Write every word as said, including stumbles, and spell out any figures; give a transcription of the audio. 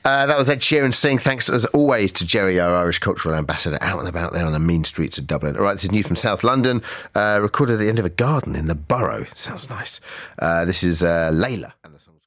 Uh, that was Ed Sheeran sing. Thanks as always to Jerry, our Irish cultural ambassador, out and about there on the mean streets of Dublin. All right, this is new from South London, uh, recorded at the end of a garden in the Borough. Sounds nice. Uh, this is uh, Layla, and the song's